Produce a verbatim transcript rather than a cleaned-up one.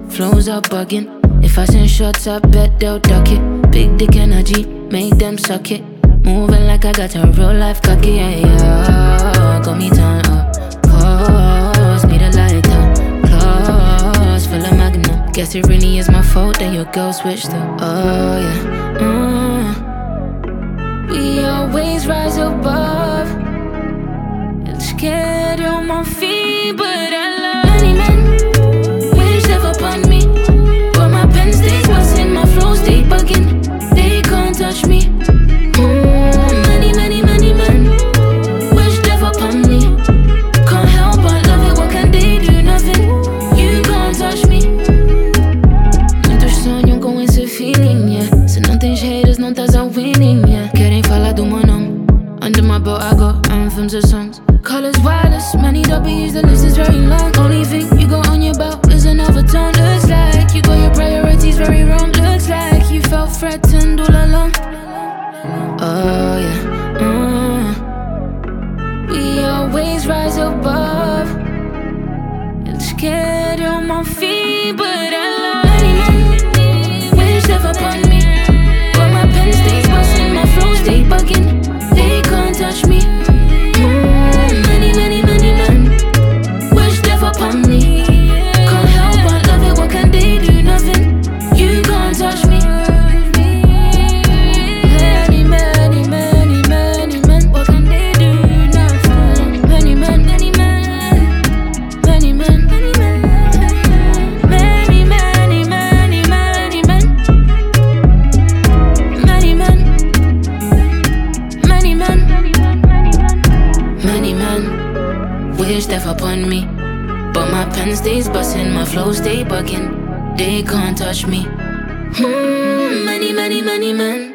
flows are bugging. If I send shots, I bet they'll duck it. Big dick energy, make them suck it. Moving like I got a real life cocky, yeah, yeah. Got me turn up, pause, need a lighter, claws full of magnum. Guess it really is my fault that your girl switched up. Oh yeah, mm. We always rise above. Scared on my feet, but I love many men. Wish never upon me, but my pen stays bustin', my flow stay bugging. They can't touch me. Mm, many, many, many men. Wish death upon me. Can't help but love it. What can they do? Nothing. You can't touch me. Muitos sonham com esse feeling, yeah. Se não tens haters, não estás a winning, yeah. Querem falar do meu nome. Under my belt, I got anthems and songs. Colors wireless, many W's, the list is very long. Only thing you got on your belt is another tone. Looks like you got your priorities very wrong. Looks like you felt threatened all along. Oh yeah, mm. We always rise above. And scared on my feet, but I love many men. Wish never upon me, but my pen stays bustin', my flow stay bugging. They can't touch me. Mm, many, many, many men. Wish death upon me. Can't help but love it. What can they do? Nothing. You can't touch me. Many, many, many, many men. What can they do? Nothing. Many men, many men, many men, many men, many, many, many, many men, many men, many men. Many men wish death upon me, but my pen stays bustin', my flow stay bugging. They can't touch me. Hmm, many, many, many men.